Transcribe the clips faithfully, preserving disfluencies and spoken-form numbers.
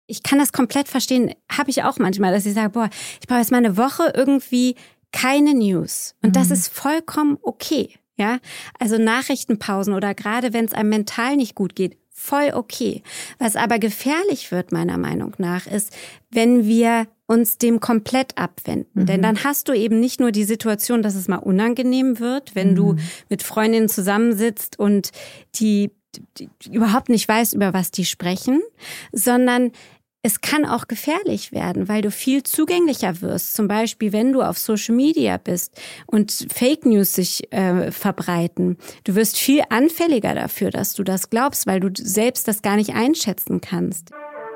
ich kann das komplett verstehen, habe ich auch manchmal, dass ich sage, boah, ich brauche jetzt mal eine Woche irgendwie keine News. Und mhm. das ist vollkommen okay. Ja, also Nachrichtenpausen oder gerade wenn es einem mental nicht gut geht, voll okay. Was aber gefährlich wird, meiner Meinung nach, ist, wenn wir uns dem komplett abwenden. Mhm. Denn dann hast du eben nicht nur die Situation, dass es mal unangenehm wird, wenn mhm. du mit Freundinnen zusammensitzt und die, die, die überhaupt nicht weißt, über was die sprechen, sondern es kann auch gefährlich werden, weil du viel zugänglicher wirst. Zum Beispiel, wenn du auf Social Media bist und Fake News sich äh, verbreiten. Du wirst viel anfälliger dafür, dass du das glaubst, weil du selbst das gar nicht einschätzen kannst.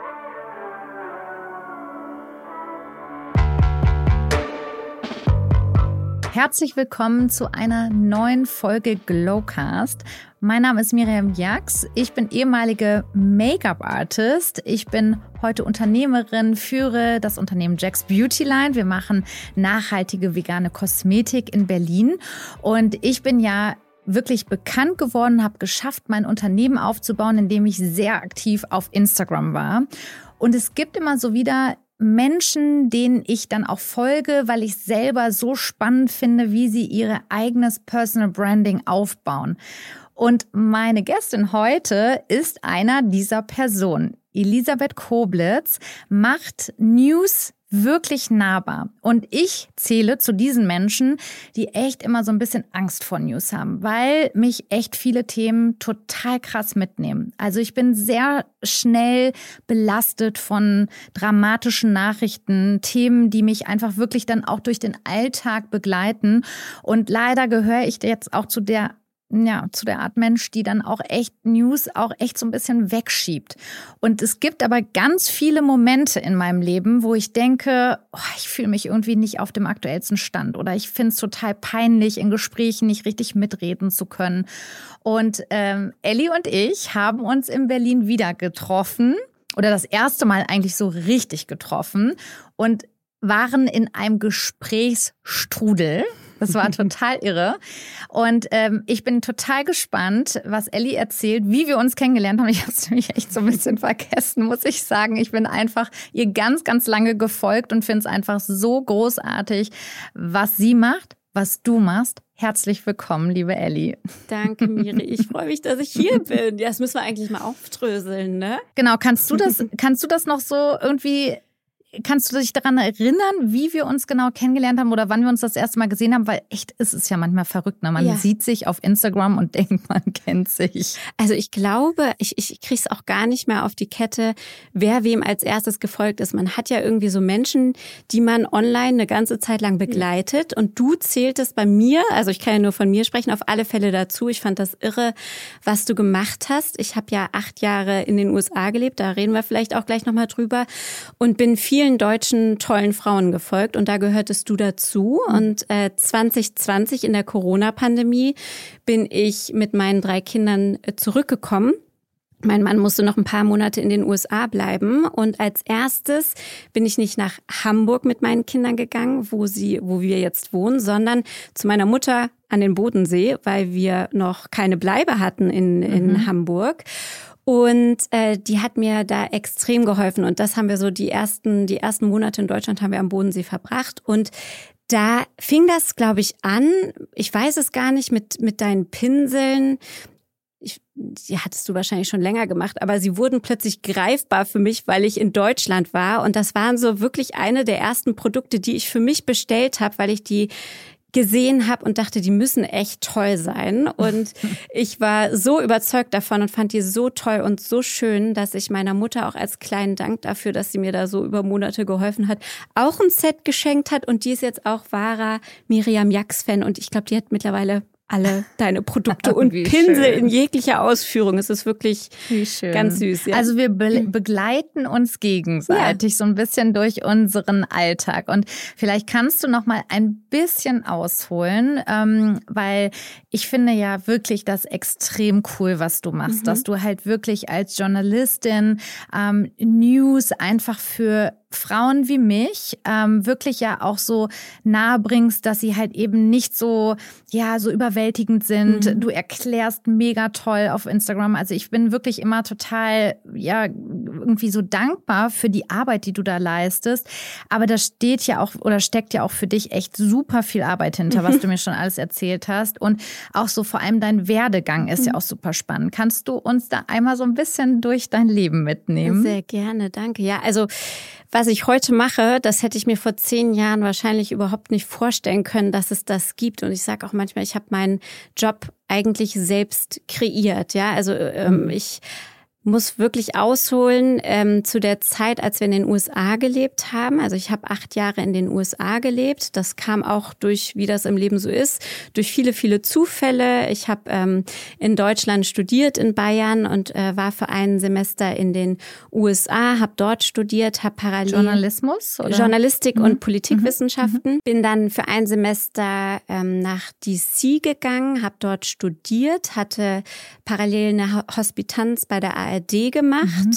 Herzlich willkommen zu einer neuen Folge Glowcast. Mein Name ist Miriam Jax. Ich bin ehemalige Make-up-Artist. Ich bin heute Unternehmerin, führe das Unternehmen Jax Beautyline. Wir machen nachhaltige vegane Kosmetik in Berlin. Und ich bin ja wirklich bekannt geworden, habe geschafft, mein Unternehmen aufzubauen, indem ich sehr aktiv auf Instagram war. Und es gibt immer so wieder Menschen, denen ich dann auch folge, weil ich selber so spannend finde, wie sie ihr eigenes Personal Branding aufbauen. Und meine Gästin heute ist einer dieser Personen. Elisabeth Koblitz macht News wirklich nahbar. Und ich zähle zu diesen Menschen, die echt immer so ein bisschen Angst vor News haben, weil mich echt viele Themen total krass mitnehmen. Also ich bin sehr schnell belastet von dramatischen Nachrichten, Themen, die mich einfach wirklich dann auch durch den Alltag begleiten. Und leider gehöre ich jetzt auch zu der Ja, zu der Art Mensch, die dann auch echt News auch echt so ein bisschen wegschiebt. Und es gibt aber ganz viele Momente in meinem Leben, wo ich denke, oh, ich fühle mich irgendwie nicht auf dem aktuellsten Stand oder ich finde es total peinlich, in Gesprächen nicht richtig mitreden zu können. Und ähm, Elli und ich haben uns in Berlin wieder getroffen oder das erste Mal eigentlich so richtig getroffen und waren in einem Gesprächsstrudel. Das war total irre. Und ähm, ich bin total gespannt, was Elli erzählt, wie wir uns kennengelernt haben. Ich habe es nämlich echt so ein bisschen vergessen, muss ich sagen. Ich bin einfach ihr ganz, ganz lange gefolgt und finde es einfach so großartig, was sie macht, was du machst. Herzlich willkommen, liebe Elli. Danke, Miri. Ich freue mich, dass ich hier bin. Ja, das müssen wir eigentlich mal aufdröseln, ne? Genau, kannst du das, kannst du das noch so irgendwie... Kannst du dich daran erinnern, wie wir uns genau kennengelernt haben oder wann wir uns das erste Mal gesehen haben? Weil echt ist es ja manchmal verrückt, ne? Man ja. sieht sich auf Instagram und denkt, man kennt sich. Also ich glaube, ich, ich kriege es auch gar nicht mehr auf die Kette, wer wem als erstes gefolgt ist. Man hat ja irgendwie so Menschen, die man online eine ganze Zeit lang begleitet. Und du zähltest bei mir, also ich kann ja nur von mir sprechen, auf alle Fälle dazu. Ich fand das irre, was du gemacht hast. Ich habe ja acht Jahre in den U S A gelebt, da reden wir vielleicht auch gleich nochmal drüber. Und bin viel deutschen tollen Frauen gefolgt und da gehörtest du dazu. Und äh, zwanzig zwanzig in der Corona-Pandemie bin ich mit meinen drei Kindern äh, zurückgekommen. Mein Mann musste noch ein paar Monate in den U S A bleiben und als erstes bin ich nicht nach Hamburg mit meinen Kindern gegangen, wo sie, wo wir jetzt wohnen, sondern zu meiner Mutter an den Bodensee, weil wir noch keine Bleibe hatten in, in mhm. Hamburg. Und äh, die hat mir da extrem geholfen. Und das haben wir so die ersten, die ersten Monate in Deutschland haben wir am Bodensee verbracht. Und da fing das, glaube ich, an. Ich weiß es gar nicht mit mit deinen Pinseln. Ich, die hattest du wahrscheinlich schon länger gemacht, aber sie wurden plötzlich greifbar für mich, weil ich in Deutschland war. Und das waren so wirklich eine der ersten Produkte, die ich für mich bestellt habe, weil ich die gesehen habe und dachte, die müssen echt toll sein. Und ich war so überzeugt davon und fand die so toll und so schön, dass ich meiner Mutter auch als kleinen Dank dafür, dass sie mir da so über Monate geholfen hat, auch ein Set geschenkt hat. Und die ist jetzt auch wahrer Miriam Jax-Fan. Und ich glaube, die hat mittlerweile alle deine Produkte und Pinsel schön. In jeglicher Ausführung. Es ist wirklich ganz süß. Ja. Also wir be- begleiten uns gegenseitig ja. so ein bisschen durch unseren Alltag. Und vielleicht kannst du noch mal ein bisschen ausholen, ähm, weil ich finde ja wirklich das extrem cool, was du machst. Mhm. Dass du halt wirklich als Journalistin ähm, News einfach für Frauen wie mich ähm, wirklich ja auch so nahe bringst, dass sie halt eben nicht so, ja, so überwältigend sind. Mhm. Du erklärst mega toll auf Instagram. Also ich bin wirklich immer total, ja, irgendwie so dankbar für die Arbeit, die du da leistest. Aber da steht ja auch oder steckt ja auch für dich echt super viel Arbeit hinter, mhm. was du mir schon alles erzählt hast. Und auch so vor allem dein Werdegang ist mhm. ja auch super spannend. Kannst du uns da einmal so ein bisschen durch dein Leben mitnehmen? Sehr gerne, danke. Ja, also was ich heute mache, das hätte ich mir vor zehn Jahren wahrscheinlich überhaupt nicht vorstellen können, dass es das gibt. Und ich sage auch manchmal, ich habe meinen Job eigentlich selbst kreiert. Ja, also ähm, ich muss wirklich ausholen ähm, zu der Zeit, als wir in den U S A gelebt haben. Also ich habe acht Jahre in den U S A gelebt. Das kam auch durch, wie das im Leben so ist, durch viele, viele Zufälle. Ich habe ähm, in Deutschland studiert, in Bayern, und äh, war für ein Semester in den U S A, habe dort studiert, habe parallel Journalismus oder? Journalistik mhm. und Politikwissenschaften. Mhm. Bin dann für ein Semester ähm, nach D C gegangen, habe dort studiert, hatte parallel eine Hospitanz bei der A R D gemacht, mhm.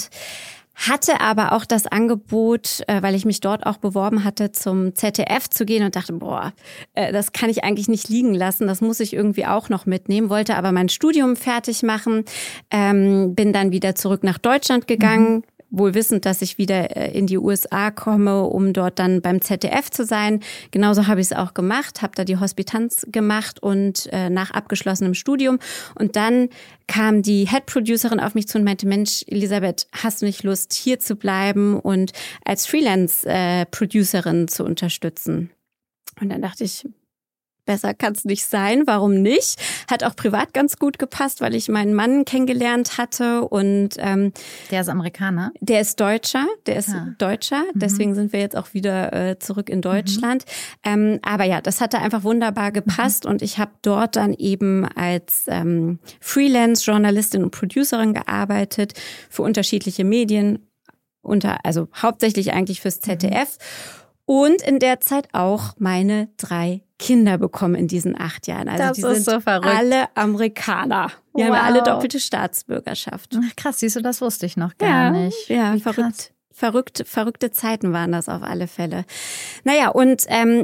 hatte aber auch das Angebot, äh, weil ich mich dort auch beworben hatte, zum Z D F zu gehen und dachte, boah, äh, das kann ich eigentlich nicht liegen lassen, das muss ich irgendwie auch noch mitnehmen, wollte aber mein Studium fertig machen, ähm, bin dann wieder zurück nach Deutschland gegangen, mhm. wohl wissend, dass ich wieder in die U S A komme, um dort dann beim Z D F zu sein. Genauso habe ich es auch gemacht, habe da die Hospitanz gemacht und äh, nach abgeschlossenem Studium. Und dann kam die Head-Producerin auf mich zu und meinte, Mensch, Elisabeth, hast du nicht Lust, hier zu bleiben und als Freelance-Producerin äh, zu unterstützen? Und dann dachte ich, besser kann es nicht sein, warum nicht? Hat auch privat ganz gut gepasst, weil ich meinen Mann kennengelernt hatte und ähm, der ist Amerikaner? Der ist Deutscher, der ist ja. Deutscher, deswegen mhm. sind wir jetzt auch wieder äh, zurück in Deutschland. Mhm. Ähm, aber ja, das hatte einfach wunderbar gepasst mhm. und ich habe dort dann eben als ähm, Freelance-Journalistin und Producerin gearbeitet für unterschiedliche Medien, unter also hauptsächlich eigentlich fürs Z D F. Mhm. Und in der Zeit auch meine drei Kinder bekommen in diesen acht Jahren. Also das die ist sind so verrückt. Alle Amerikaner. Die wow. haben ja alle doppelte Staatsbürgerschaft. Ach, krass, siehst du, das wusste ich noch gar ja, nicht. Ja, Wie verrückt. Krass. Verrückt, verrückte Zeiten waren das auf alle Fälle. Naja, und ähm,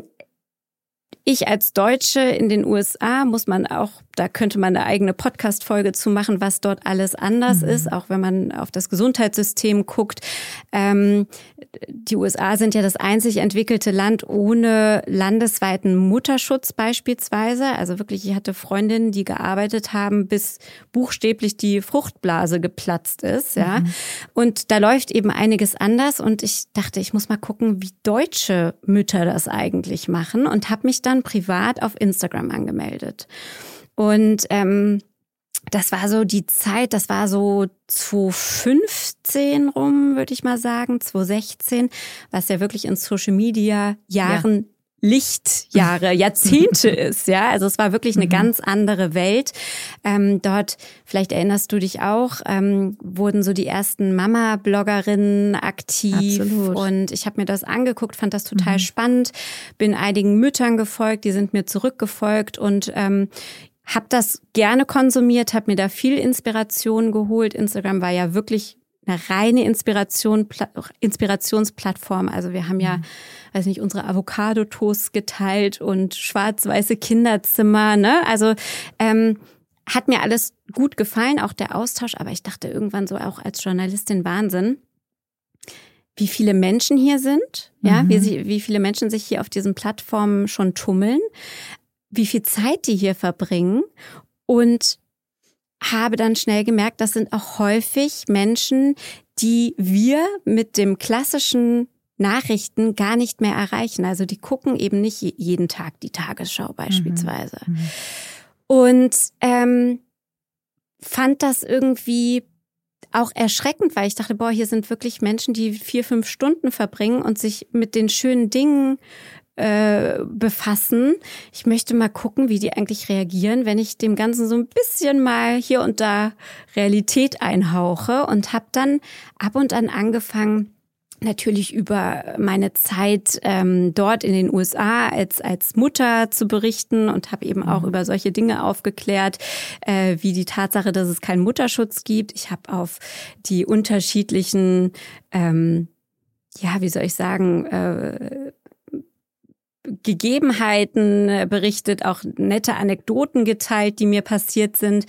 ich als Deutsche in den U S A muss man auch, da könnte man eine eigene Podcast-Folge zu machen, was dort alles anders mhm. ist, auch wenn man auf das Gesundheitssystem guckt. Ähm, die U S A sind ja das einzig entwickelte Land ohne landesweiten Mutterschutz beispielsweise. Also wirklich, ich hatte Freundinnen, die gearbeitet haben, bis buchstäblich die Fruchtblase geplatzt ist. Ja, mhm. Und da läuft eben einiges anders. Und ich dachte, ich muss mal gucken, wie deutsche Mütter das eigentlich machen, und habe mich dann privat auf Instagram angemeldet. Und ähm, das war so die Zeit, das war so zwanzig fünfzehn rum, würde ich mal sagen, zwanzig sechzehn, was ja wirklich in Social Media Jahren ja. Lichtjahre, Jahrzehnte ist, ja. Also es war wirklich eine mhm. ganz andere Welt. Ähm, dort, vielleicht erinnerst du dich auch, ähm, wurden so die ersten Mama-Bloggerinnen aktiv. Absolut. Und ich habe mir das angeguckt, fand das total mhm. spannend, bin einigen Müttern gefolgt, die sind mir zurückgefolgt und ähm, habe das gerne konsumiert, habe mir da viel Inspiration geholt. Instagram war ja wirklich eine reine Inspiration, Inspirationsplattform. Also wir haben ja, weiß nicht, unsere Avocado-Toasts geteilt und schwarz-weiße Kinderzimmer, ne? Also ähm, hat mir alles gut gefallen, auch der Austausch. Aber ich dachte irgendwann so auch als Journalistin, Wahnsinn, wie viele Menschen hier sind, ja, mhm. wie, sie, wie viele Menschen sich hier auf diesen Plattformen schon tummeln, wie viel Zeit die hier verbringen, und habe dann schnell gemerkt, das sind auch häufig Menschen, die wir mit dem klassischen Nachrichten gar nicht mehr erreichen. Also die gucken eben nicht jeden Tag die Tagesschau beispielsweise. Mhm. Und ähm, fand das irgendwie auch erschreckend, weil ich dachte, boah, hier sind wirklich Menschen, die vier, fünf Stunden verbringen und sich mit den schönen Dingen äh, befassen. Ich möchte mal gucken, wie die eigentlich reagieren, wenn ich dem Ganzen so ein bisschen mal hier und da Realität einhauche, und habe dann ab und an angefangen, natürlich über meine Zeit ähm, dort in den U S A als als Mutter zu berichten, und habe eben auch über solche Dinge aufgeklärt, äh, wie die Tatsache, dass es keinen Mutterschutz gibt. Ich habe auf die unterschiedlichen ähm, ja, wie soll ich sagen, äh, Gegebenheiten berichtet, auch nette Anekdoten geteilt, die mir passiert sind,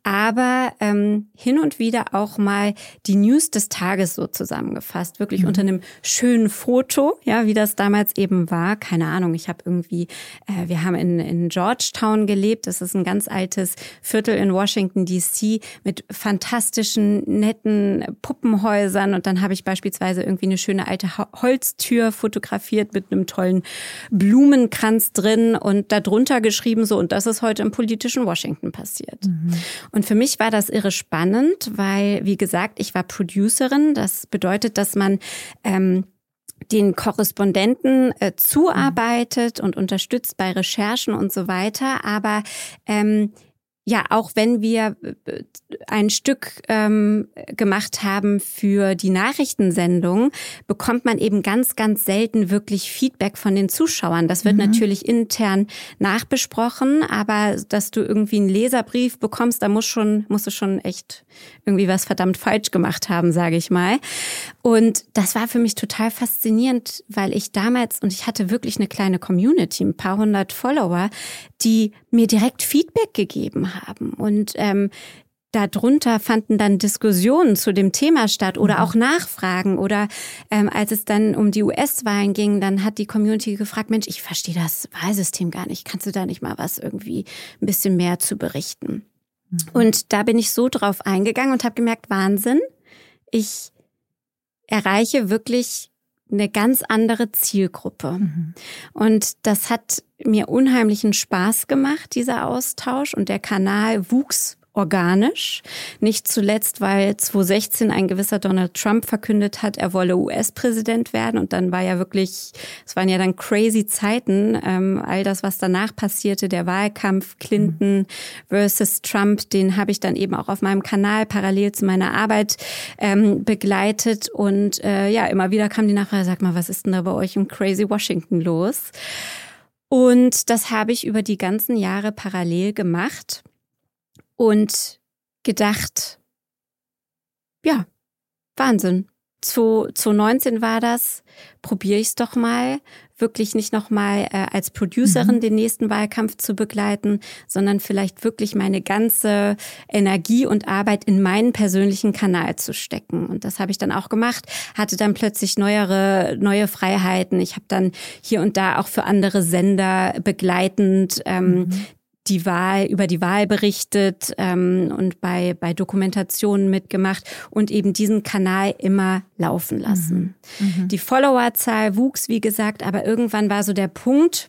aber ähm, hin und wieder auch mal die News des Tages so zusammengefasst, wirklich mhm. unter einem schönen Foto, ja, wie das damals eben war. Keine Ahnung, ich habe irgendwie, äh, wir haben in, in Georgetown gelebt, das ist ein ganz altes Viertel in Washington D C mit fantastischen, netten Puppenhäusern und dann habe ich beispielsweise irgendwie eine schöne alte Holztür fotografiert mit einem tollen Blumenkranz drin und darunter geschrieben so, und das ist heute im politischen Washington passiert. Mhm. Und für mich war das irre spannend, weil, wie gesagt, ich war Producerin. Das bedeutet, dass man ähm, den Korrespondenten äh, zuarbeitet mhm. und unterstützt bei Recherchen und so weiter. Aber ähm, ja, auch wenn wir ein Stück ähm, gemacht haben für die Nachrichtensendung, bekommt man eben ganz, ganz selten wirklich Feedback von den Zuschauern. Das wird mhm. natürlich intern nachbesprochen, aber dass du irgendwie einen Leserbrief bekommst, da muss schon, musst du schon echt irgendwie was verdammt falsch gemacht haben, sage ich mal. Und das war für mich total faszinierend, weil ich damals, und ich hatte wirklich eine kleine Community, ein paar hundert Follower, die mir direkt Feedback gegeben haben. Und ähm, darunter fanden dann Diskussionen zu dem Thema statt oder mhm. auch Nachfragen. Oder ähm, als es dann um die U S-Wahlen ging, dann hat die Community gefragt, Mensch, ich verstehe das Wahlsystem gar nicht. Kannst du da nicht mal was irgendwie ein bisschen mehr zu berichten? Mhm. Und da bin ich so drauf eingegangen und habe gemerkt, Wahnsinn, ich erreiche wirklich eine ganz andere Zielgruppe. Mhm. Und das hat mir unheimlichen Spaß gemacht, dieser Austausch. Und der Kanal wuchs organisch. Nicht zuletzt, weil zwanzig sechzehn ein gewisser Donald Trump verkündet hat, er wolle U S-Präsident werden. Und dann war ja wirklich, es waren ja dann crazy Zeiten. Ähm, all das, was danach passierte, der Wahlkampf Clinton versus Trump, den habe ich dann eben auch auf meinem Kanal parallel zu meiner Arbeit ähm, begleitet. Und äh, ja, immer wieder kam die Nachfrage, sag mal, was ist denn da bei euch im crazy Washington los? Und das habe ich über die ganzen Jahre parallel gemacht. Und gedacht, ja, Wahnsinn. zwanzig neunzehn war das, probiere ich es doch mal, wirklich nicht nochmal äh, als Producerin mhm. den nächsten Wahlkampf zu begleiten, sondern vielleicht wirklich meine ganze Energie und Arbeit in meinen persönlichen Kanal zu stecken. Und das habe ich dann auch gemacht, hatte dann plötzlich neuere, neue Freiheiten. Ich habe dann hier und da auch für andere Sender begleitend ähm, mhm. die Wahl, über die Wahl berichtet ähm, und bei bei Dokumentationen mitgemacht und eben diesen Kanal immer laufen lassen. Mhm. Mhm. Die Followerzahl wuchs, wie gesagt, aber irgendwann war so der Punkt,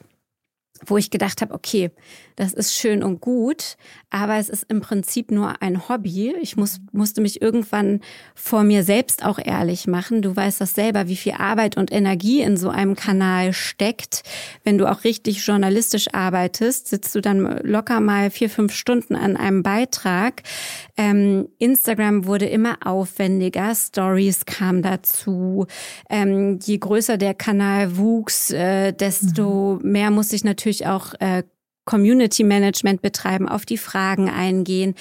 wo ich gedacht habe, okay, das ist schön und gut, aber es ist im Prinzip nur ein Hobby. Ich muss, musste mich irgendwann vor mir selbst auch ehrlich machen. Du weißt das selber, wie viel Arbeit und Energie in so einem Kanal steckt. Wenn du auch richtig journalistisch arbeitest, sitzt du dann locker mal vier, fünf Stunden an einem Beitrag. Ähm, Instagram wurde immer aufwendiger, Stories kamen dazu. Ähm, je größer der Kanal wuchs, äh, desto mhm. mehr muss ich natürlich auch äh, Community Management betreiben, auf die Fragen eingehen.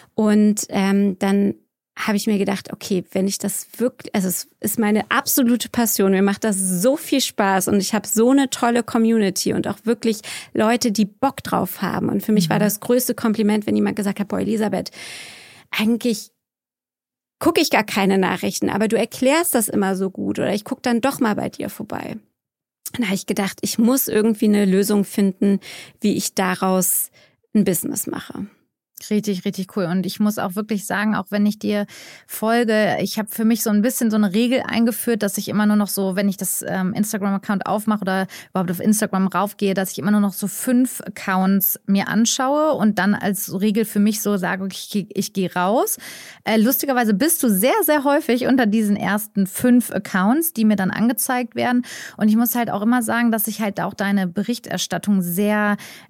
Und ähm, dann habe ich mir gedacht, okay, wenn ich das wirklich, also es ist meine absolute Passion, mir macht das so viel Spaß und ich habe so eine tolle Community und auch wirklich Leute, die Bock drauf haben. Und für mich mhm. war das größte Kompliment, wenn jemand gesagt hat, boah, Elisabeth, eigentlich gucke ich gar keine Nachrichten, aber du erklärst das immer so gut oder ich gucke dann doch mal bei dir vorbei. Dann habe ich gedacht, ich muss irgendwie eine Lösung finden, wie ich daraus ein Business mache. Richtig, richtig cool. Und ich muss auch wirklich sagen, auch wenn ich dir folge, ich habe für mich so ein bisschen so eine Regel eingeführt, dass ich immer nur noch so, wenn ich das ähm, Instagram-Account aufmache oder überhaupt auf Instagram raufgehe, dass ich immer nur noch so fünf Accounts mir anschaue und dann als Regel für mich so sage, ich, ich gehe raus. Äh, lustigerweise bist du sehr, sehr häufig unter diesen ersten fünf Accounts, die mir dann angezeigt werden. Und ich muss halt auch immer sagen, dass ich halt auch deine Berichterstattung sehr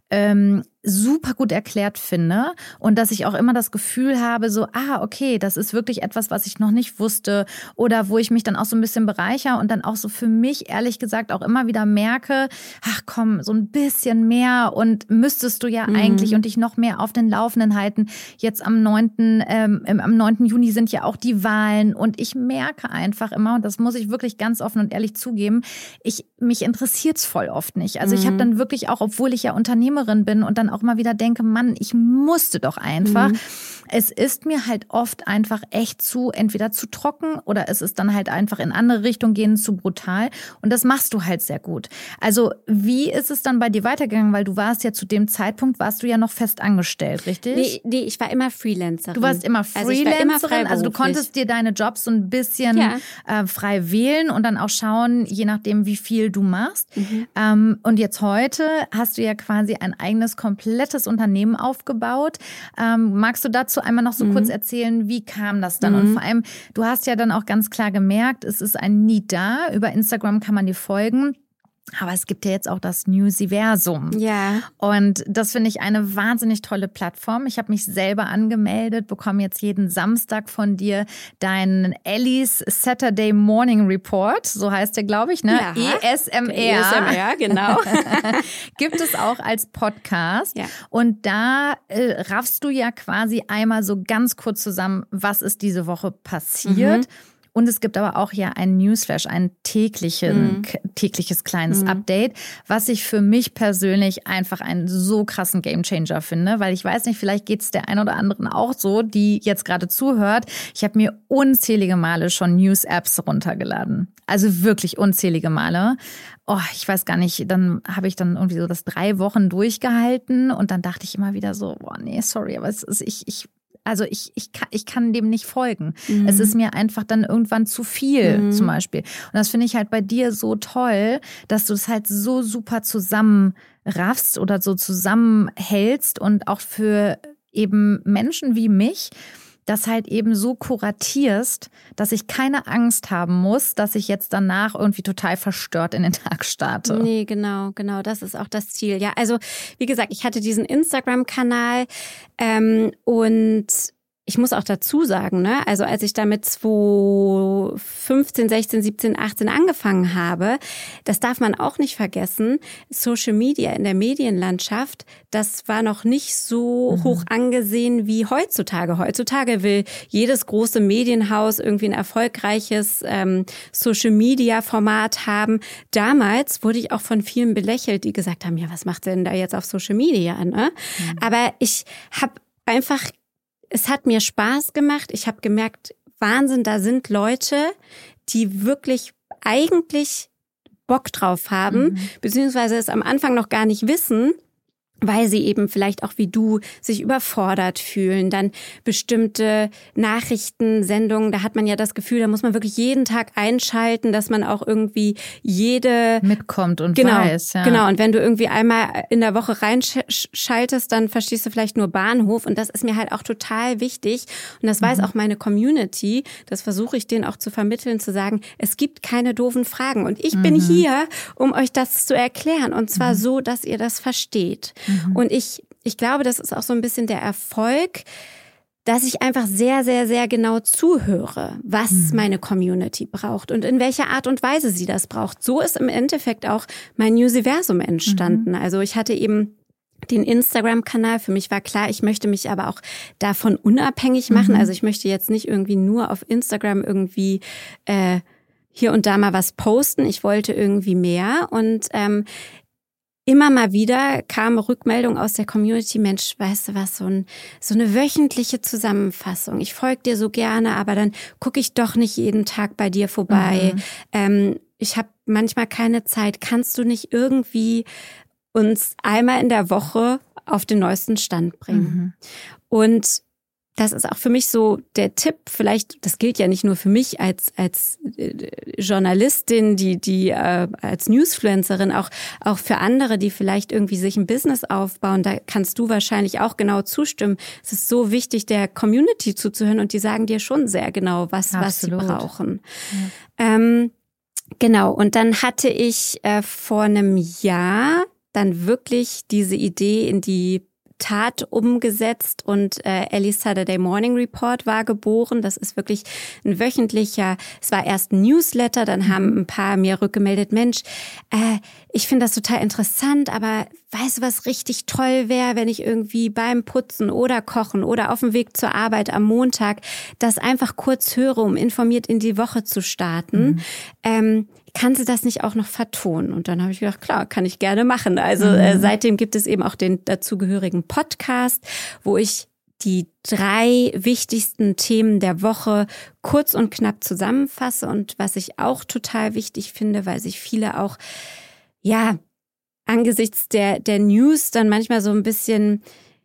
ähm, super gut erklärt finde und dass ich auch immer das Gefühl habe, so, ah, okay, das ist wirklich etwas, was ich noch nicht wusste oder wo ich mich dann auch so ein bisschen bereichere und dann auch so für mich ehrlich gesagt auch immer wieder merke, ach komm, so ein bisschen mehr und müsstest du ja mhm. eigentlich und dich noch mehr auf den Laufenden halten. Jetzt am neunten Ähm, am neunten Juni sind ja auch die Wahlen und ich merke einfach immer, und das muss ich wirklich ganz offen und ehrlich zugeben, ich, mich interessiert's voll oft nicht. Also mhm. ich habe dann wirklich auch, obwohl ich ja Unternehmerin bin und dann auch mal wieder denke, Mann, ich musste doch einfach. Mhm. Es ist mir halt oft einfach echt zu, entweder zu trocken oder es ist dann halt einfach in andere Richtung gehen, zu brutal. Und das machst du halt sehr gut. Also wie ist es dann bei dir weitergegangen? Weil du warst ja zu dem Zeitpunkt, warst du ja noch fest angestellt, richtig? Nee, nee, ich war immer Freelancerin. Du warst immer Freelancerin, also, immer also du konntest dir deine Jobs so ein bisschen ja. äh, frei wählen und dann auch schauen, je nachdem, wie viel du machst. Mhm. Ähm, und jetzt heute hast du ja quasi ein eigenes, komplettes Unternehmen aufgebaut. Ähm, magst du dazu einmal noch so mhm. kurz erzählen, wie kam das dann? Mhm. Und vor allem, du hast ja dann auch ganz klar gemerkt, es ist ein Need da. Über Instagram kann man dir folgen. Aber es gibt ja jetzt auch das Newsiversum. Ja. Und das finde ich eine wahnsinnig tolle Plattform. Ich habe mich selber angemeldet, bekomme jetzt jeden Samstag von dir deinen Ellie's Saturday Morning Report. So heißt der, glaube ich, ne? Ja. E S M R. E S M R, genau. Gibt es auch als Podcast. Ja. Und da äh, raffst du ja quasi einmal so ganz kurz zusammen, was ist diese Woche passiert. Mhm. Und es gibt aber auch ja einen Newsflash, ein täglichen, mhm. tägliches kleines mhm. Update, was ich für mich persönlich einfach einen so krassen Gamechanger finde. Weil ich weiß nicht, vielleicht geht es der ein oder anderen auch so, die jetzt gerade zuhört. Ich habe mir unzählige Male schon News-Apps runtergeladen. Also wirklich unzählige Male. Oh, ich weiß gar nicht, dann habe ich dann irgendwie so das drei Wochen durchgehalten und dann dachte ich immer wieder so, boah, nee, sorry, aber es ist, ich, ich Also ich, ich, kann, ich kann dem nicht folgen. Mhm. Es ist mir einfach dann irgendwann zu viel mhm. zum Beispiel. Und das finde ich halt bei dir so toll, dass du es halt so super zusammenraffst oder so zusammenhältst und auch für eben Menschen wie mich das halt eben so kuratierst, dass ich keine Angst haben muss, dass ich jetzt danach irgendwie total verstört in den Tag starte. Nee, genau, genau, das ist auch das Ziel. Ja, also wie gesagt, ich hatte diesen Instagram-Kanal ähm, und ich muss auch dazu sagen, ne, also als ich damit zwanzig fünfzehn, sechzehn, siebzehn, achtzehn angefangen habe, das darf man auch nicht vergessen, Social Media in der Medienlandschaft, das war noch nicht so mhm. hoch angesehen wie heutzutage. Heutzutage will jedes große Medienhaus irgendwie ein erfolgreiches ähm, Social Media Format haben. Damals wurde ich auch von vielen belächelt, die gesagt haben, ja, was macht denn da jetzt auf Social Media, ne? Mhm. Aber ich habe einfach Es hat mir Spaß gemacht. Ich habe gemerkt, Wahnsinn, da sind Leute, die wirklich eigentlich Bock drauf haben, mhm. beziehungsweise es am Anfang noch gar nicht wissen, weil sie eben vielleicht auch wie du sich überfordert fühlen. Dann bestimmte Nachrichtensendungen, da hat man ja das Gefühl, da muss man wirklich jeden Tag einschalten, dass man auch irgendwie jede mitkommt und genau, weiß. Ja. Genau, und wenn du irgendwie einmal in der Woche reinschaltest, dann verstehst du vielleicht nur Bahnhof und das ist mir halt auch total wichtig und das mhm. weiß auch meine Community, das versuche ich denen auch zu vermitteln, zu sagen, es gibt keine doofen Fragen und ich mhm. bin hier, um euch das zu erklären und zwar mhm. so, dass ihr das versteht. Mhm. Und ich, ich glaube, das ist auch so ein bisschen der Erfolg, dass ich einfach sehr, sehr, sehr genau zuhöre, was mhm. meine Community braucht und in welcher Art und Weise sie das braucht. So ist im Endeffekt auch mein Newsiversum entstanden. Mhm. Also ich hatte eben den Instagram-Kanal. Für mich war klar, ich möchte mich aber auch davon unabhängig machen. Mhm. Also ich möchte jetzt nicht irgendwie nur auf Instagram irgendwie äh, hier und da mal was posten. Ich wollte irgendwie mehr und ähm, immer mal wieder kam Rückmeldung aus der Community, Mensch, weißt du was, so, ein, so eine wöchentliche Zusammenfassung. Ich folge dir so gerne, aber dann gucke ich doch nicht jeden Tag bei dir vorbei. Mhm. Ähm, ich habe manchmal keine Zeit. Kannst du nicht irgendwie uns einmal in der Woche auf den neuesten Stand bringen? Mhm. Und das ist auch für mich so der Tipp, vielleicht, das gilt ja nicht nur für mich als als Journalistin, die die äh, als Newsfluencerin, auch auch für andere, die vielleicht irgendwie sich ein Business aufbauen, da kannst du wahrscheinlich auch genau zustimmen. Es ist so wichtig, der Community zuzuhören und die sagen dir schon sehr genau, was Absolut. was sie brauchen. Ja. Ähm, genau, und dann hatte ich äh, vor einem Jahr dann wirklich diese Idee in die Tat umgesetzt und äh, Ellie's Saturday Morning Report war geboren. Das ist wirklich ein wöchentlicher, es war erst ein Newsletter, dann mhm. haben ein paar mir rückgemeldet, Mensch, äh, ich finde das total interessant, aber weißt du, was richtig toll wäre, wenn ich irgendwie beim Putzen oder Kochen oder auf dem Weg zur Arbeit am Montag das einfach kurz höre, um informiert in die Woche zu starten. Mhm. Ähm, kann sie das nicht auch noch vertonen? Und dann habe ich gedacht, klar, kann ich gerne machen. Also mhm. äh, seitdem gibt es eben auch den dazugehörigen Podcast, wo ich die drei wichtigsten Themen der Woche kurz und knapp zusammenfasse. Und was ich auch total wichtig finde, weil sich viele auch, ja, angesichts der, der News dann manchmal so ein bisschen,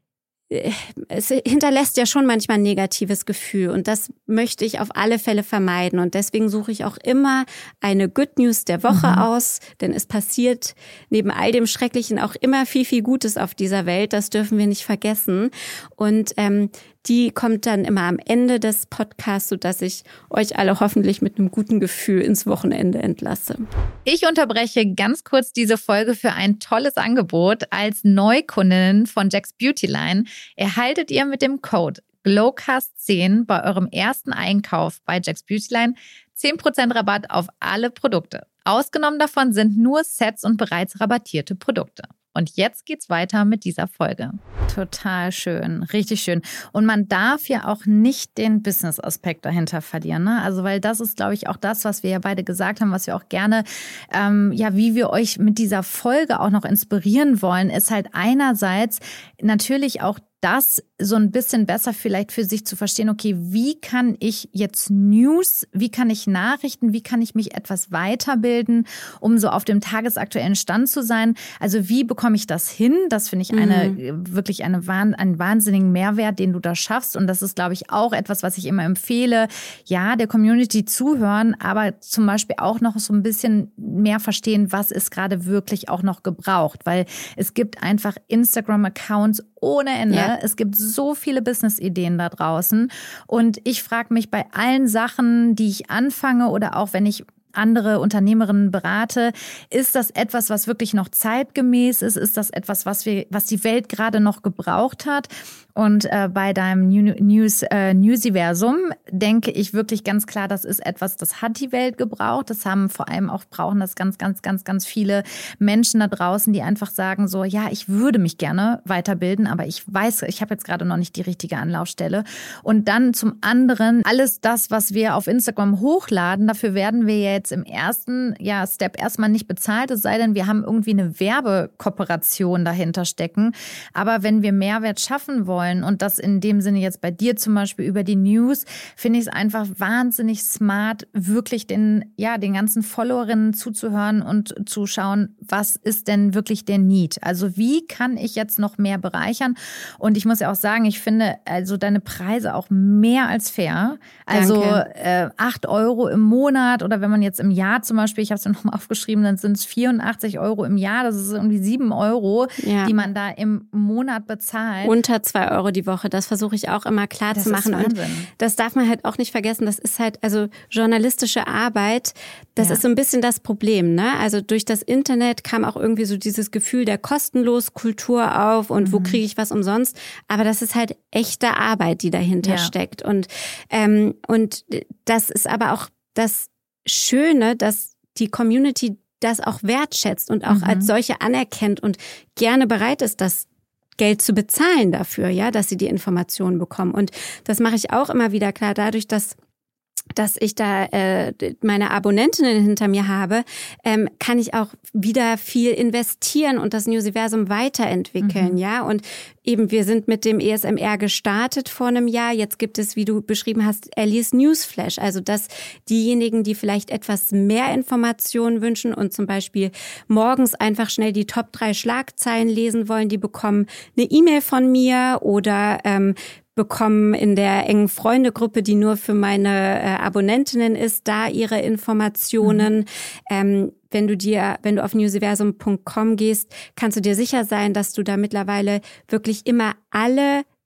es hinterlässt ja schon manchmal ein negatives Gefühl und das möchte ich auf alle Fälle vermeiden und deswegen suche ich auch immer eine Good News der Woche mhm. aus, denn es passiert neben all dem Schrecklichen auch immer viel, viel Gutes auf dieser Welt, das dürfen wir nicht vergessen und ähm, die kommt dann immer am Ende des Podcasts, sodass ich euch alle hoffentlich mit einem guten Gefühl ins Wochenende entlasse. Ich unterbreche ganz kurz diese Folge für ein tolles Angebot. Als Neukundin von Jack's Beauty Line erhaltet ihr mit dem Code Glowcast zehn bei eurem ersten Einkauf bei Jack's Beauty Line zehn Prozent Rabatt auf alle Produkte. Ausgenommen davon sind nur Sets und bereits rabattierte Produkte. Und jetzt geht's weiter mit dieser Folge. Total schön, richtig schön. Und man darf ja auch nicht den Business-Aspekt dahinter verlieren, ne? Also weil das ist, glaube ich, auch das, was wir ja beide gesagt haben, was wir auch gerne, ähm, ja, wie wir euch mit dieser Folge auch noch inspirieren wollen, ist halt einerseits natürlich auch das so ein bisschen besser vielleicht für sich zu verstehen, okay, wie kann ich jetzt News, wie kann ich Nachrichten, wie kann ich mich etwas weiterbilden, um so auf dem tagesaktuellen Stand zu sein? Also wie bekomme ich das hin? Das finde ich eine mhm. wirklich eine, einen wahnsinnigen Mehrwert, den du da schaffst. Und das ist, glaube ich, auch etwas, was ich immer empfehle. Ja, der Community zuhören, aber zum Beispiel auch noch so ein bisschen mehr verstehen, was ist gerade wirklich auch noch gebraucht. Weil es gibt einfach Instagram-Accounts ohne Ende. Ja. Es gibt so viele Business-Ideen da draußen. Und ich frage mich bei allen Sachen, die ich anfange oder auch wenn ich andere Unternehmerinnen berate, ist das etwas, was wirklich noch zeitgemäß ist? Ist das etwas, was wir, was die Welt gerade noch gebraucht hat? Und äh, bei deinem News, äh, Newsiversum denke ich wirklich ganz klar, das ist etwas, das hat die Welt gebraucht. Das haben vor allem auch, brauchen das ganz, ganz, ganz, ganz viele Menschen da draußen, die einfach sagen so, ja, ich würde mich gerne weiterbilden, aber ich weiß, ich habe jetzt gerade noch nicht die richtige Anlaufstelle. Und dann zum anderen, alles das, was wir auf Instagram hochladen, dafür werden wir jetzt im ersten ja, Step erstmal nicht bezahlt, es sei denn, wir haben irgendwie eine Werbekooperation dahinter stecken. Aber wenn wir Mehrwert schaffen wollen, und das in dem Sinne jetzt bei dir zum Beispiel über die News, finde ich es einfach wahnsinnig smart, wirklich den, ja, den ganzen Followerinnen zuzuhören und zu schauen, was ist denn wirklich der Need? Also wie kann ich jetzt noch mehr bereichern? Und ich muss ja auch sagen, ich finde also deine Preise auch mehr als fair. Also äh, acht Euro im Monat oder wenn man jetzt im Jahr zum Beispiel, ich habe es mir nochmal aufgeschrieben, dann sind es vierundachtzig Euro im Jahr. Das ist irgendwie sieben Euro, ja. die man da im Monat bezahlt. Unter zwei Euro die Woche. Das versuche ich auch immer klar das zu machen. Und das darf man halt auch nicht vergessen. Das ist halt, also journalistische Arbeit, das ja. ist so ein bisschen das Problem, ne? Also durch das Internet kam auch irgendwie so dieses Gefühl der Kostenlos-Kultur auf und mhm. wo kriege ich was umsonst. Aber das ist halt echte Arbeit, die dahinter ja. steckt. Und, ähm, und das ist aber auch das Schöne, dass die Community das auch wertschätzt und auch mhm. als solche anerkennt und gerne bereit ist, das Geld zu bezahlen dafür, ja, dass sie die Informationen bekommen. Und das mache ich auch immer wieder klar, dadurch, dass dass ich da äh, meine Abonnentinnen hinter mir habe, ähm, kann ich auch wieder viel investieren und das Newsiversum weiterentwickeln, mhm. ja. Und eben, wir sind mit dem E S M R gestartet vor einem Jahr. Jetzt gibt es, wie du beschrieben hast, Ellie's Newsflash. Also, dass diejenigen, die vielleicht etwas mehr Informationen wünschen und zum Beispiel morgens einfach schnell die Top drei Schlagzeilen lesen wollen, die bekommen eine E-Mail von mir oder ähm, bekommen in der engen Freundegruppe, die nur für meine äh, Abonnentinnen ist, da ihre Informationen. Mhm. Ähm, wenn du dir, wenn du auf newsiversum punkt com gehst, kannst du dir sicher sein, dass du da mittlerweile wirklich immer alle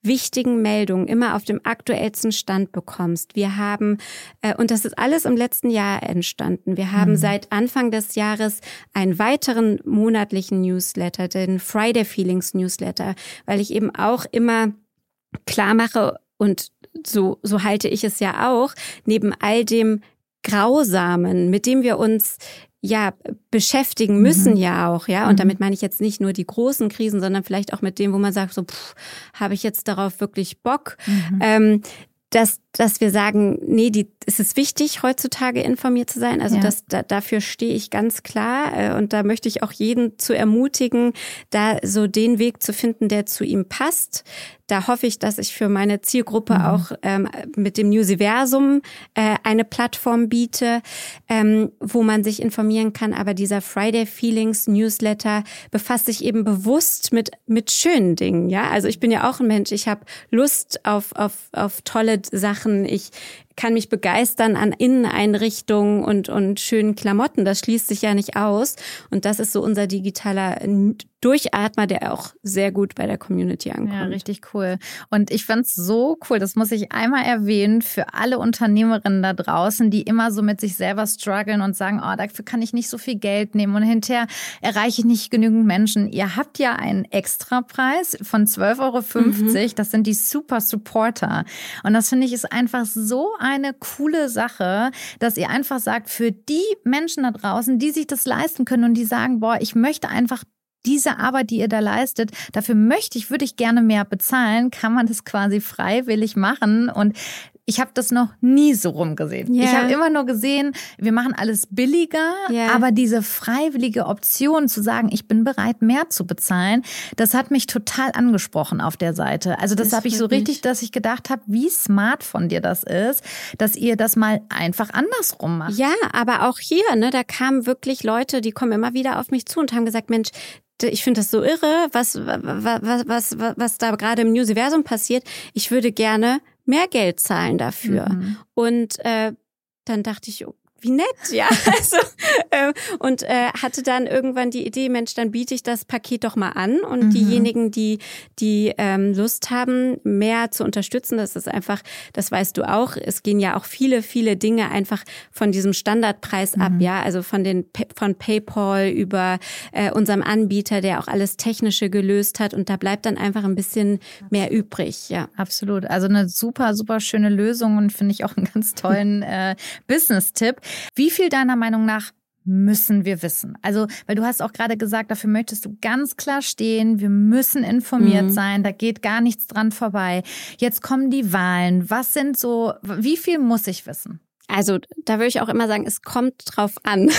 wichtigen Meldungen immer auf dem aktuellsten Stand bekommst. Wir haben, äh, und das ist alles im letzten Jahr entstanden, wir haben mhm. seit Anfang des Jahres einen weiteren monatlichen Newsletter, den Friday Feelings Newsletter, weil ich eben auch immer klar mache, und so, so halte ich es ja auch, neben all dem Grausamen, mit dem wir uns ja beschäftigen müssen mhm. ja auch, ja. Und mhm. damit meine ich jetzt nicht nur die großen Krisen, sondern vielleicht auch mit dem, wo man sagt, so, pff, habe ich jetzt darauf wirklich Bock? Mhm. Ähm, dass, dass wir sagen, nee, die, es ist wichtig, heutzutage informiert zu sein. Also ja. das, da, dafür stehe ich ganz klar. Äh, und da möchte ich auch jeden zu ermutigen, da so den Weg zu finden, der zu ihm passt. Da hoffe ich, dass ich für meine Zielgruppe mhm. auch ähm, mit dem Newsiversum äh, eine Plattform biete, ähm, wo man sich informieren kann. Aber dieser Friday Feelings Newsletter befasst sich eben bewusst mit mit schönen Dingen. Ja, also ich bin ja auch ein Mensch. Ich habe Lust auf auf auf tolle Sachen. Ich kann mich begeistern an Inneneinrichtungen und und schönen Klamotten. Das schließt sich ja nicht aus. Und das ist so unser digitaler Durchatmer, der auch sehr gut bei der Community ankommt. Ja, richtig cool. Und ich fand's so cool, das muss ich einmal erwähnen, für alle Unternehmerinnen da draußen, die immer so mit sich selber strugglen und sagen, oh, dafür kann ich nicht so viel Geld nehmen und hinterher erreiche ich nicht genügend Menschen. Ihr habt ja einen Extrapreis von zwölf Euro fünfzig. Mhm. Das sind die Super Supporter. Und das finde ich ist einfach so eine coole Sache, dass ihr einfach sagt, für die Menschen da draußen, die sich das leisten können und die sagen, boah, ich möchte einfach diese Arbeit, die ihr da leistet, dafür möchte ich, würde ich gerne mehr bezahlen, kann man das quasi freiwillig machen. Und ich habe das noch nie so rumgesehen. Yeah. Ich habe immer nur gesehen, wir machen alles billiger, yeah. aber diese freiwillige Option zu sagen, ich bin bereit, mehr zu bezahlen, das hat mich total angesprochen auf der Seite. Also das, das habe ich so richtig, dass ich gedacht habe, wie smart von dir das ist, dass ihr das mal einfach andersrum macht. Ja, aber auch hier, ne, da kamen wirklich Leute, die kommen immer wieder auf mich zu und haben gesagt, Mensch, ich finde das so irre, was, was, was, was, was da gerade im Newsiversum passiert. Ich würde gerne mehr Geld zahlen dafür. Mhm. Und äh, dann dachte ich, wie nett, ja. Also, äh, und äh, hatte dann irgendwann die Idee, Mensch, dann biete ich das Paket doch mal an. Und mhm. diejenigen, die die ähm, Lust haben, mehr zu unterstützen, das ist einfach, das weißt du auch, es gehen ja auch viele, viele Dinge einfach von diesem Standardpreis mhm. ab, ja. Also von den von PayPal über äh, unserem Anbieter, der auch alles Technische gelöst hat. Und da bleibt dann einfach ein bisschen mehr übrig, ja. Absolut. Also eine super, super schöne Lösung und finde ich auch einen ganz tollen äh, Business-Tipp. Wie viel deiner Meinung nach müssen wir wissen? Also, weil du hast auch gerade gesagt, dafür möchtest du ganz klar stehen, wir müssen informiert mhm. sein, da geht gar nichts dran vorbei. Jetzt kommen die Wahlen. Was sind so, wie viel muss ich wissen? Also da würde ich auch immer sagen, es kommt drauf an.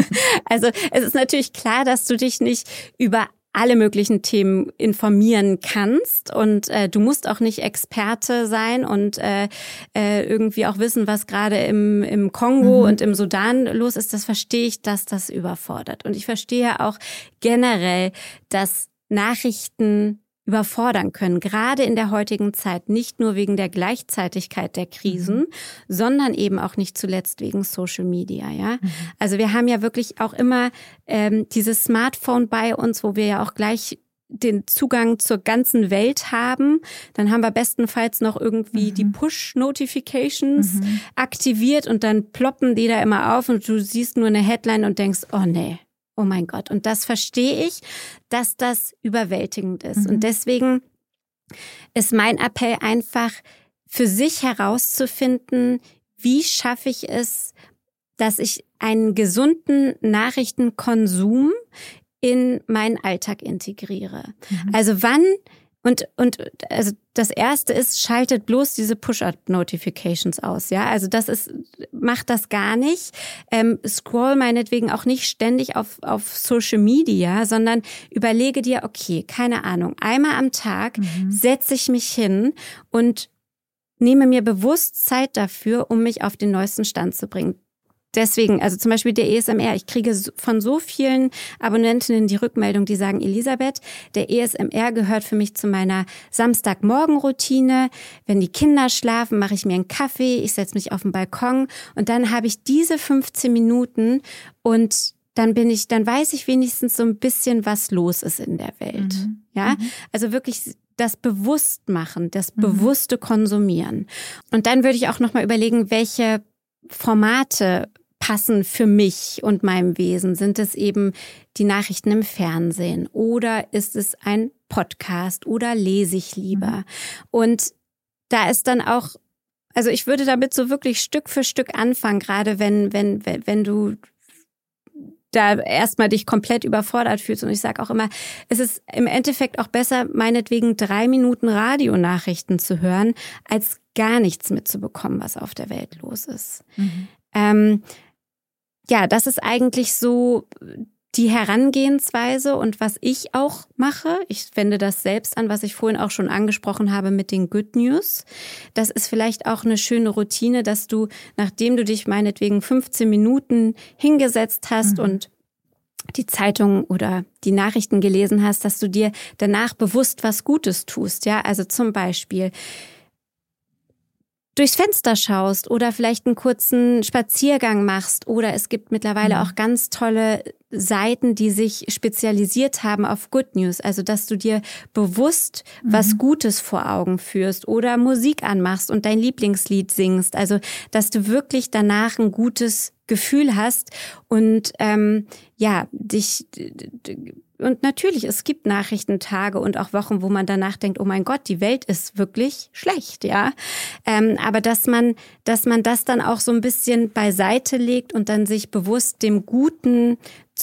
Also es ist natürlich klar, dass du dich nicht über alle möglichen Themen informieren kannst und äh, du musst auch nicht Experte sein und äh, äh, irgendwie auch wissen, was gerade im im Kongo mhm. und im Sudan los ist. Das verstehe ich, dass das überfordert. Und ich verstehe auch generell, dass Nachrichten überfordern können, gerade in der heutigen Zeit, nicht nur wegen der Gleichzeitigkeit der Krisen, mhm. sondern eben auch nicht zuletzt wegen Social Media, ja. Mhm. Also wir haben ja wirklich auch immer ähm, dieses Smartphone bei uns, wo wir ja auch gleich den Zugang zur ganzen Welt haben. Dann haben wir bestenfalls noch irgendwie mhm. die Push-Notifications mhm. aktiviert und dann ploppen die da immer auf und du siehst nur eine Headline und denkst, oh nee. Oh mein Gott. Und das verstehe ich, dass das überwältigend ist. Mhm. Und deswegen ist mein Appell einfach, für sich herauszufinden, wie schaffe ich es, dass ich einen gesunden Nachrichtenkonsum in meinen Alltag integriere. Mhm. Also wann Und, und, also das erste ist, schaltet bloß diese Push-Up-Notifications aus, ja. Also das ist, macht das gar nicht. Ähm, scroll meinetwegen auch nicht ständig auf, auf Social Media, sondern überlege dir, okay, keine Ahnung, einmal am Tag mhm. setze ich mich hin und nehme mir bewusst Zeit dafür, um mich auf den neuesten Stand zu bringen. Deswegen, also zum Beispiel der E S M R, ich kriege von so vielen Abonnentinnen die Rückmeldung, die sagen, Elisabeth, der E S M R gehört für mich zu meiner Samstagmorgenroutine. Wenn die Kinder schlafen, mache ich mir einen Kaffee, ich setze mich auf den Balkon und dann habe ich diese fünfzehn Minuten und dann bin ich, dann weiß ich wenigstens so ein bisschen, was los ist in der Welt. Mhm. Ja, also wirklich das Bewusstmachen, das mhm. bewusste Konsumieren. Und dann würde ich auch nochmal überlegen, welche Formate passen für mich und meinem Wesen. Sind es eben die Nachrichten im Fernsehen oder ist es ein Podcast oder lese ich lieber? Mhm. Und da ist dann auch, also ich würde damit so wirklich Stück für Stück anfangen, gerade wenn, wenn, wenn du da erstmal dich komplett überfordert fühlst. Und ich sage auch immer, es ist im Endeffekt auch besser, meinetwegen drei Minuten Radionachrichten zu hören, als gar nichts mitzubekommen, was auf der Welt los ist. Mhm. Ähm, ja, das ist eigentlich so die Herangehensweise und was ich auch mache. Ich wende das selbst an, was ich vorhin auch schon angesprochen habe mit den Good News. Das ist vielleicht auch eine schöne Routine, dass du, nachdem du dich meinetwegen fünfzehn Minuten hingesetzt hast mhm. und die Zeitung oder die Nachrichten gelesen hast, dass du dir danach bewusst was Gutes tust. Ja, also zum Beispiel durchs Fenster schaust oder vielleicht einen kurzen Spaziergang machst. Oder es gibt mittlerweile mhm. auch ganz tolle Seiten, die sich spezialisiert haben auf Good News. Also, dass du dir bewusst mhm. was Gutes vor Augen führst oder Musik anmachst und dein Lieblingslied singst. Also, dass du wirklich danach ein gutes Gefühl hast und ähm, ja, dich... Und natürlich, es gibt Nachrichtentage und auch Wochen, wo man danach denkt, oh mein Gott, die Welt ist wirklich schlecht, ja. Ähm, aber dass man, dass man das dann auch so ein bisschen beiseite legt und dann sich bewusst dem Guten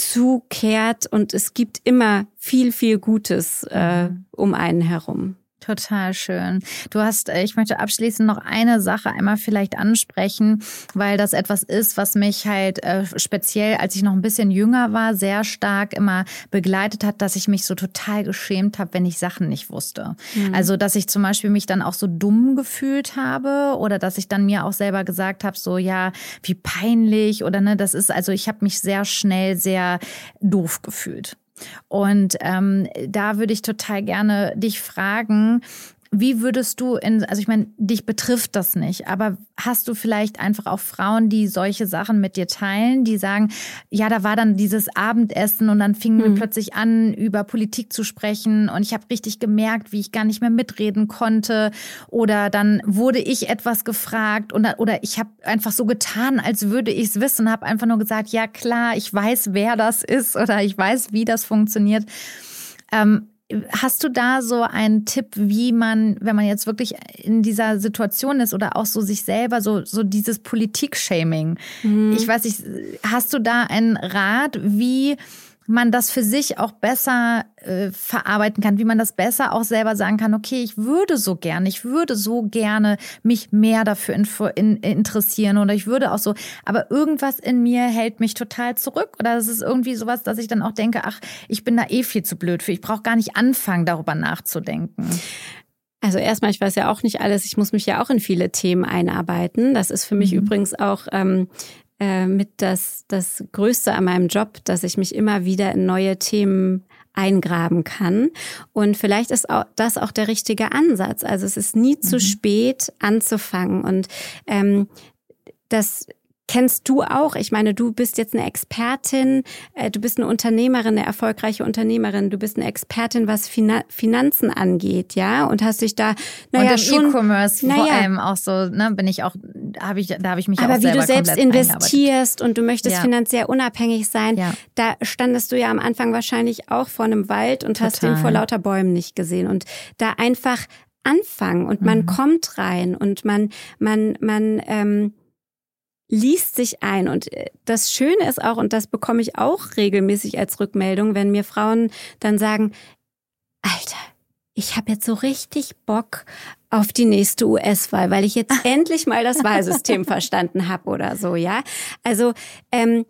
zukehrt und es gibt immer viel, viel Gutes äh, um einen herum. Total schön. Du hast, ich möchte abschließend noch eine Sache einmal vielleicht ansprechen, weil das etwas ist, was mich halt äh, speziell, als ich noch ein bisschen jünger war, sehr stark immer begleitet hat, dass ich mich so total geschämt habe, wenn ich Sachen nicht wusste. Mhm. Also, dass ich zum Beispiel mich dann auch so dumm gefühlt habe oder dass ich dann mir auch selber gesagt habe, so ja, wie peinlich oder ne, das ist, also ich habe mich sehr schnell sehr doof gefühlt. Und ähm, da würde ich total gerne dich fragen, wie würdest du, in, also ich meine, dich betrifft das nicht, aber hast du vielleicht einfach auch Frauen, die solche Sachen mit dir teilen, die sagen, ja, da war dann dieses Abendessen und dann fingen mhm. wir plötzlich an, über Politik zu sprechen und ich habe richtig gemerkt, wie ich gar nicht mehr mitreden konnte oder dann wurde ich etwas gefragt oder, oder ich habe einfach so getan, als würde ich es wissen, habe einfach nur gesagt, ja klar, ich weiß, wer das ist oder ich weiß, wie das funktioniert. Ähm, Hast du da so einen Tipp, wie man, wenn man jetzt wirklich in dieser Situation ist oder auch so sich selber, so, so dieses Politik-Shaming, mhm. ich weiß nicht, hast du da einen Rat, wie man das für sich auch besser äh, verarbeiten kann, wie man das besser auch selber sagen kann, okay, ich würde so gerne, ich würde so gerne mich mehr dafür info, in, interessieren oder ich würde auch so, aber irgendwas in mir hält mich total zurück oder es ist irgendwie sowas, dass ich dann auch denke, ach, ich bin da eh viel zu blöd für, ich brauche gar nicht anfangen, darüber nachzudenken. Also erstmal, ich weiß ja auch nicht alles, ich muss mich ja auch in viele Themen einarbeiten. Das ist für mich mhm. übrigens auch ähm, mit das, das Größte an meinem Job, dass ich mich immer wieder in neue Themen eingraben kann. Und vielleicht ist auch das auch der richtige Ansatz. Also es ist nie mhm. zu spät anzufangen. Und ähm, das kennst du auch. Ich meine, du bist jetzt eine Expertin, äh, du bist eine Unternehmerin, eine erfolgreiche Unternehmerin, du bist eine Expertin, was Finan- Finanzen angeht, ja, und hast dich da, naja, und im schon E-Commerce naja, vor allem auch so, ne, bin ich auch, habe ich, da habe ich mich aber auch selber wie du selbst investierst und du möchtest ja. finanziell unabhängig sein, ja. da standest du ja am Anfang wahrscheinlich auch vor einem Wald und Total. hast den vor lauter Bäumen nicht gesehen und da einfach anfangen und man mhm. kommt rein und man, man, man, ähm, liest sich ein. Und das Schöne ist auch, und das bekomme ich auch regelmäßig als Rückmeldung, wenn mir Frauen dann sagen, Alter, ich habe jetzt so richtig Bock auf die nächste U S-Wahl, weil ich jetzt endlich mal das Wahlsystem verstanden habe oder so, ja. Also ähm,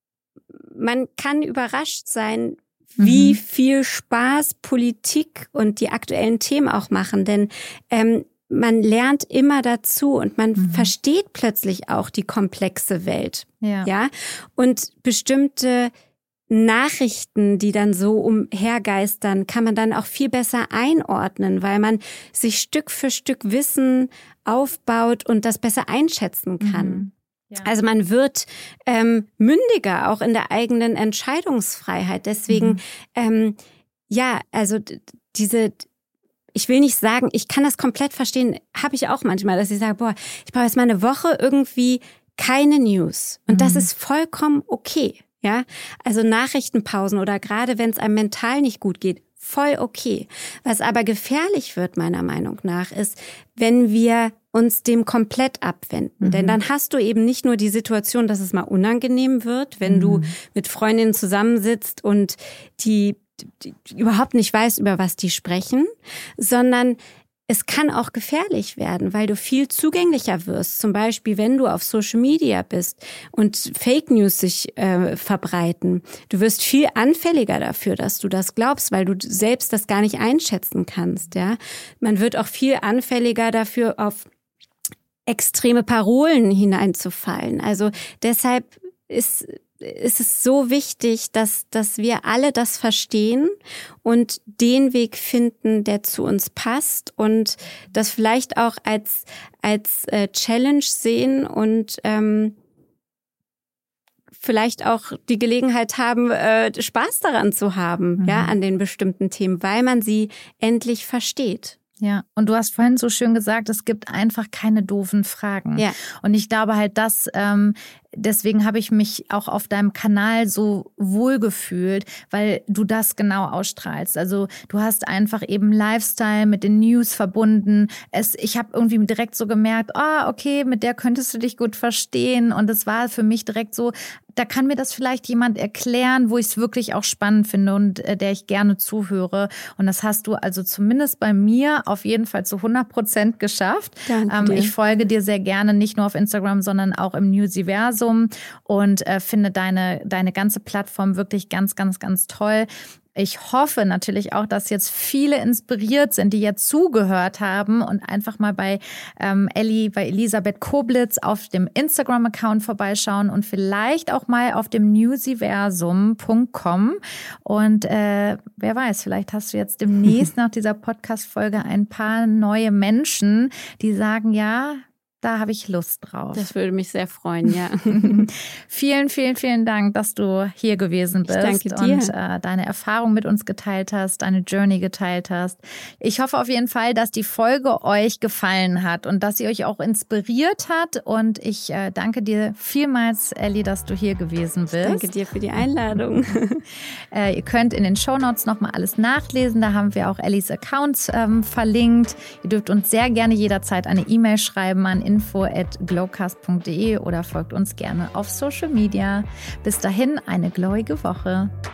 man kann überrascht sein, wie mhm. viel Spaß Politik und die aktuellen Themen auch machen, denn ähm, man lernt immer dazu und man mhm. versteht plötzlich auch die komplexe Welt. Ja. ja. Und bestimmte Nachrichten, die dann so umhergeistern, kann man dann auch viel besser einordnen, weil man sich Stück für Stück Wissen aufbaut und das besser einschätzen kann. Mhm. Ja. Also man wird ähm, mündiger, auch in der eigenen Entscheidungsfreiheit. Deswegen, mhm. ähm, ja, also diese ich will nicht sagen, ich kann das komplett verstehen, habe ich auch manchmal, dass ich sage, boah, ich brauche jetzt mal eine Woche irgendwie keine News. Und mhm. das ist vollkommen okay. Ja, also Nachrichtenpausen oder gerade wenn es einem mental nicht gut geht, voll okay. Was aber gefährlich wird, meiner Meinung nach, ist, wenn wir uns dem komplett abwenden. Mhm. Denn dann hast du eben nicht nur die Situation, dass es mal unangenehm wird, wenn mhm. du mit Freundinnen zusammensitzt und die, die, die überhaupt nicht weißt, über was die sprechen, sondern es kann auch gefährlich werden, weil du viel zugänglicher wirst. Zum Beispiel, wenn du auf Social Media bist und Fake News sich äh, verbreiten. Du wirst viel anfälliger dafür, dass du das glaubst, weil du selbst das gar nicht einschätzen kannst. Ja, man wird auch viel anfälliger dafür, auf extreme Parolen hineinzufallen. Also deshalb ist ist es so wichtig, dass, dass wir alle das verstehen und den Weg finden, der zu uns passt und das vielleicht auch als, als äh, Challenge sehen und ähm, vielleicht auch die Gelegenheit haben, äh, Spaß daran zu haben, mhm. ja, an den bestimmten Themen, weil man sie endlich versteht. Ja, und du hast vorhin so schön gesagt, es gibt einfach keine doofen Fragen. Ja. Und ich glaube halt, dass ähm, deswegen habe ich mich auch auf deinem Kanal so wohl gefühlt, weil du das genau ausstrahlst. Also du hast einfach eben Lifestyle mit den News verbunden. Es, ich habe irgendwie direkt so gemerkt, ah, okay, mit der könntest du dich gut verstehen. Und es war für mich direkt so, da kann mir das vielleicht jemand erklären, wo ich es wirklich auch spannend finde und äh, der ich gerne zuhöre. Und das hast du also zumindest bei mir auf jeden Fall zu hundert Prozent geschafft. Danke ähm, dir. Ich folge dir sehr gerne, nicht nur auf Instagram, sondern auch im Newsiversum und äh, finde deine, deine ganze Plattform wirklich ganz, ganz, ganz toll. Ich hoffe natürlich auch, dass jetzt viele inspiriert sind, die jetzt zugehört haben und einfach mal bei ähm, Elli, bei Elisabeth Koblitz auf dem Instagram-Account vorbeischauen und vielleicht auch mal auf dem newsiversum punkt com. Und äh, wer weiß, vielleicht hast du jetzt demnächst nach dieser Podcast-Folge ein paar neue Menschen, die sagen, ja, da habe ich Lust drauf. Das würde mich sehr freuen, ja. Vielen, vielen, vielen Dank, dass du hier gewesen bist. Ich danke dir. Und äh, deine Erfahrung mit uns geteilt hast, deine Journey geteilt hast. Ich hoffe auf jeden Fall, dass die Folge euch gefallen hat und dass sie euch auch inspiriert hat. Und ich äh, danke dir vielmals, Elli, dass du hier gewesen bist. Ich danke dir für die Einladung. äh, ihr könnt in den Shownotes nochmal alles nachlesen. Da haben wir auch Ellis Account ähm, verlinkt. Ihr dürft uns sehr gerne jederzeit eine E-Mail schreiben an info at glowcast punkt de oder folgt uns gerne auf Social Media. Bis dahin eine glowige Woche.